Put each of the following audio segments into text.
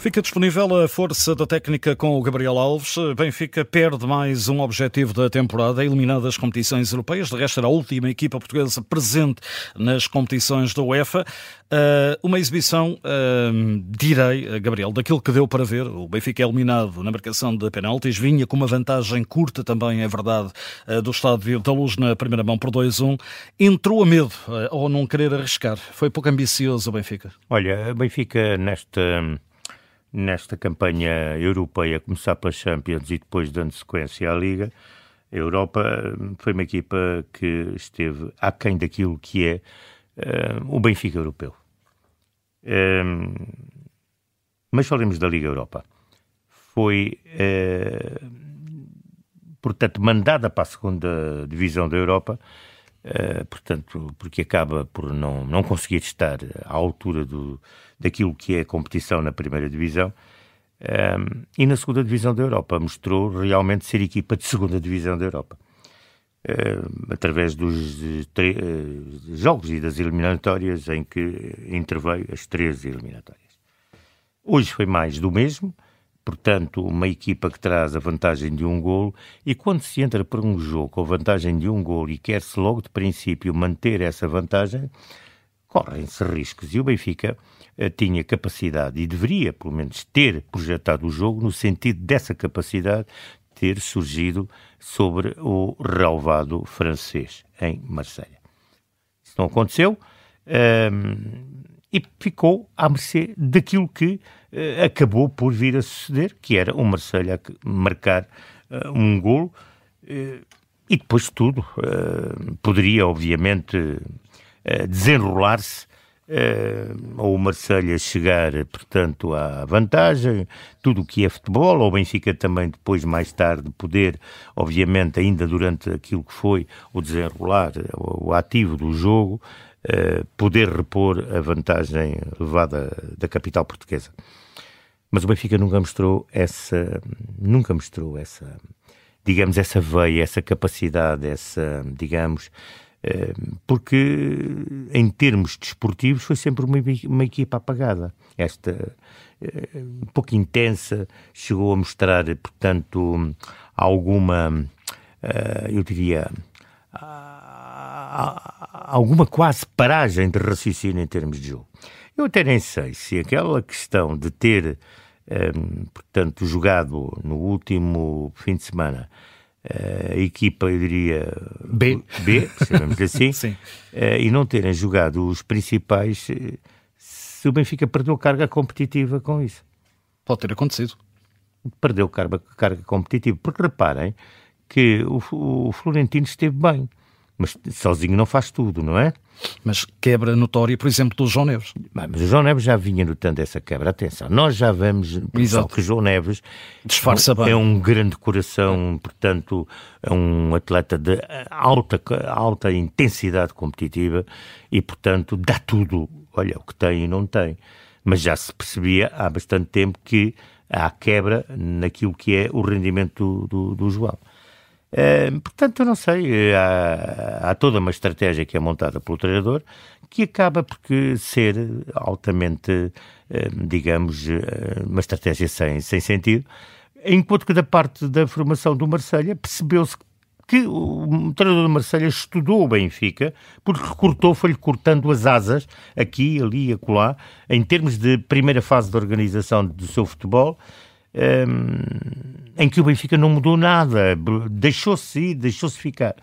Fica disponível a força da técnica com o Gabriel Alves. Benfica perde mais um objetivo da temporada, eliminado das competições europeias. De resto, era a última equipa portuguesa presente nas competições da UEFA. Uma exibição, direi, Gabriel, daquilo que deu para ver. O Benfica é eliminado na marcação de penaltis. Vinha com uma vantagem curta também, é verdade, do Estádio da Luz na primeira mão por 2-1. Entrou a medo ao não querer arriscar. Foi pouco ambicioso o Benfica. Olha, o Benfica nesta campanha europeia, começar pela Champions e depois dando sequência à Liga, a Europa foi uma equipa que esteve aquém daquilo que é o Benfica europeu. Mas falemos da Liga Europa. Foi, portanto, mandada para a segunda divisão da Europa, portanto, porque acaba por não conseguir estar à altura daquilo que é a competição na primeira divisão, e na segunda divisão da Europa mostrou realmente ser equipa de segunda divisão da Europa, através dos jogos e das eliminatórias em que interveio as 13 eliminatórias. Hoje foi mais do mesmo, portanto, uma equipa que traz a vantagem de um golo, e quando se entra para um jogo com a vantagem de um golo e quer-se logo de princípio manter essa vantagem, correm-se riscos. E o Benfica tinha capacidade, e deveria pelo menos ter projetado o jogo no sentido dessa capacidade ter surgido sobre o relevado francês em Marselha. Isso não aconteceu, e ficou à mercê daquilo que acabou por vir a suceder, que era o Marselha marcar um golo, e depois de tudo poderia obviamente desenrolar-se, ou o Marselha chegar, portanto, à vantagem, tudo o que é futebol, ou o Benfica também depois, mais tarde, poder, obviamente, ainda durante aquilo que foi o desenrolar, o ativo do jogo, poder repor a vantagem levada da capital portuguesa. Mas o Benfica nunca mostrou essa, digamos, essa veia, essa capacidade, porque em termos desportivos foi sempre uma equipa apagada. Esta, um pouco intensa, chegou a mostrar, portanto, alguma, eu diria, alguma quase paragem de raciocínio em termos de jogo. Eu até nem sei se aquela questão de ter, portanto, jogado no último fim de semana a equipa, eu diria, B, chamamos assim, e não terem jogado os principais, se o Benfica perdeu carga competitiva com isso. Pode ter acontecido. Perdeu carga competitiva, porque reparem que o Florentino esteve bem, mas sozinho não faz tudo, não é? Mas quebra notória, por exemplo, do João Neves. Mas o João Neves já vinha notando essa quebra. Atenção, nós já vamos... Só que o João Neves disfarça bem. É um grande coração, portanto, é um atleta de alta intensidade competitiva e, portanto, dá tudo. Olha, o que tem e não tem. Mas já se percebia há bastante tempo que há quebra naquilo que é o rendimento do João. Portanto, eu não sei, há toda uma estratégia que é montada pelo treinador que acaba por ser altamente, digamos, uma estratégia sem sentido, enquanto que da parte da formação do Marselha percebeu-se que o treinador do Marselha estudou o Benfica, porque foi-lhe cortando as asas, aqui, ali e acolá, em termos de primeira fase de organização do seu futebol, em que o Benfica não mudou nada, deixou-se ir, deixou-se ficar.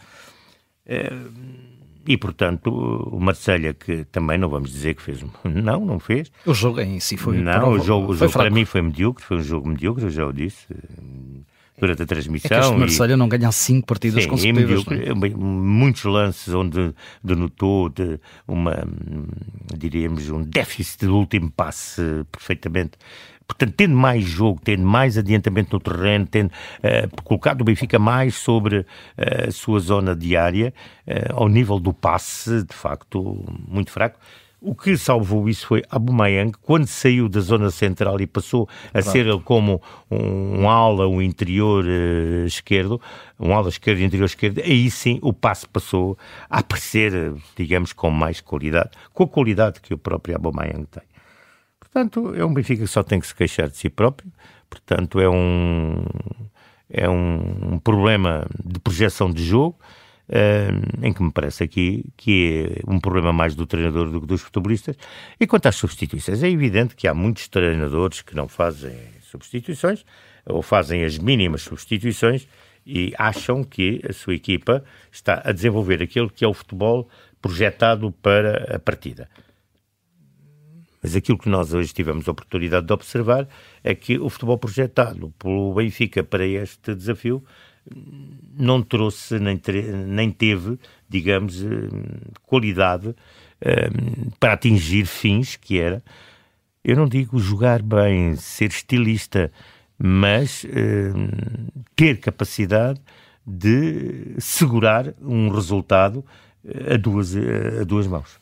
E, portanto, o Marselha, que também não vamos dizer que fez... Não fez. O jogo em si foi... Não, o jogo para mim foi medíocre, foi um jogo medíocre, eu já o disse durante a transmissão. É que o Marselha não ganha 5 partidas consecutivas. Muitos lances onde denotou diríamos, um déficit do último passe perfeitamente. Portanto, tendo mais jogo, tendo mais adiantamento no terreno, tendo colocado o Benfica mais sobre a sua zona de área, ao nível do passe, de facto, muito fraco. O que salvou isso foi Aubameyang, quando saiu da zona central e passou a ser como um ala, um interior esquerdo, um ala esquerdo e interior esquerdo, aí sim o passe passou a aparecer, digamos, com mais qualidade, com a qualidade que o próprio Aubameyang tem. Portanto, é um Benfica que só tem que se queixar de si próprio. Portanto, é um problema de projeção de jogo, em que me parece aqui que é um problema mais do treinador do que dos futebolistas. E quanto às substituições, é evidente que há muitos treinadores que não fazem substituições ou fazem as mínimas substituições e acham que a sua equipa está a desenvolver aquilo que é o futebol projetado para a partida. Mas aquilo que nós hoje tivemos a oportunidade de observar é que o futebol projetado pelo Benfica para este desafio não trouxe, nem teve, digamos, qualidade para atingir fins, que era, eu não digo jogar bem, ser estilista, mas ter capacidade de segurar um resultado a duas mãos.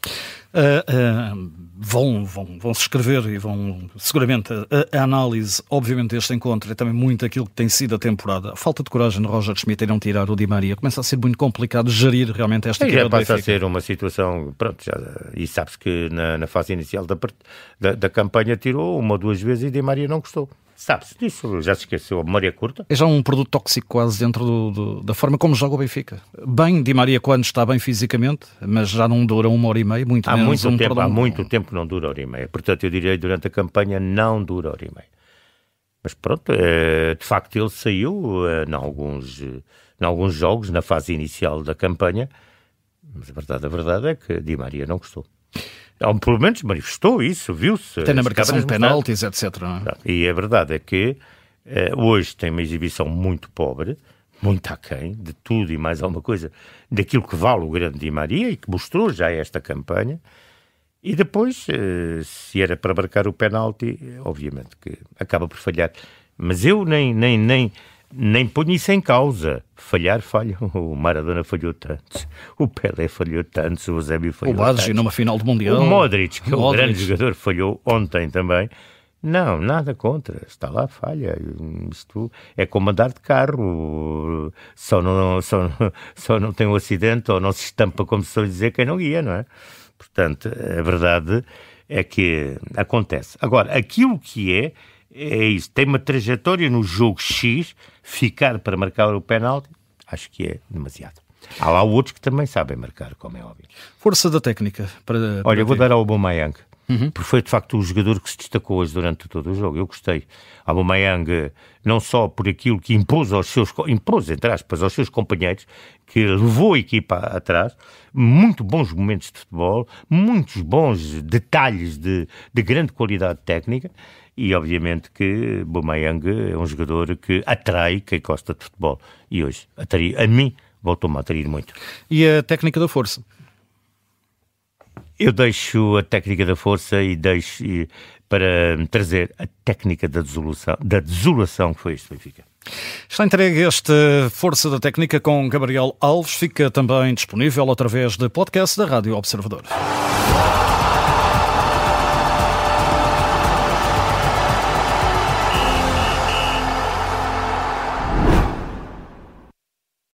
Vão se escrever e vão seguramente a análise, obviamente, deste encontro é também muito aquilo que tem sido a temporada. A falta de coragem de Roger Schmidt em não tirar o Di Maria começa a ser muito complicado gerir realmente esta equipa. Já passa a ser uma situação, pronto, e sabe-se que na fase inicial da campanha tirou uma ou duas vezes e Di Maria não gostou. Sabe-se disso, já se esqueceu, a memória curta. É já um produto tóxico quase dentro da forma como joga o Benfica. Bem, Di Maria quando está bem fisicamente, mas já não dura 1h30, muito menos há muito tempo não dura 1h30. Portanto, eu diria durante a campanha não dura 1h30. Mas pronto, de facto ele saiu em alguns jogos, na fase inicial da campanha, mas a verdade é que Di Maria não gostou. Pelo menos manifestou isso, viu-se. Tem na marcação de penaltis, etc. Não é? E a verdade é que hoje tem uma exibição muito pobre, muito aquém de tudo e mais alguma coisa, daquilo que vale o grande Di Maria e que mostrou já esta campanha. E depois, se era para marcar o penalti, obviamente que acaba por falhar. Mas eu nem ponho isso em causa. Falhar, falha. O Maradona falhou tantos, o Pelé falhou tantos, o Eusébio falhou tantos. O Badji numa final do Mundial. O Modric, que é um grande jogador, falhou ontem também. Não, nada contra. Está lá, falha. Isto é como andar de carro. Só não tem um acidente ou não se estampa, como se suele dizer, quem não guia, não é? Portanto, a verdade é que acontece. Agora, aquilo que é isso. Tem uma trajetória no jogo X, ficar para marcar o penalti, acho que é demasiado. Há lá outros que também sabem marcar, como é óbvio. Força da técnica. Olha, eu vou dar ao Aubameyang, porque foi de facto o jogador que se destacou hoje durante todo o jogo. Eu gostei. Aubameyang, não só por aquilo que impôs, entre aspas, aos seus companheiros, que levou a equipa atrás, muito bons momentos de futebol, muitos bons detalhes de grande qualidade técnica. E, obviamente, que Aubameyang é um jogador que atrai quem gosta de futebol. E hoje, a mim, voltou-me a atrair muito. E a técnica da força? Eu deixo a técnica da força e deixo para trazer a técnica da desolação que foi este Benfica. Está entregue esta Força da Técnica com Gabriel Alves. Fica também disponível através de podcast da Rádio Observador.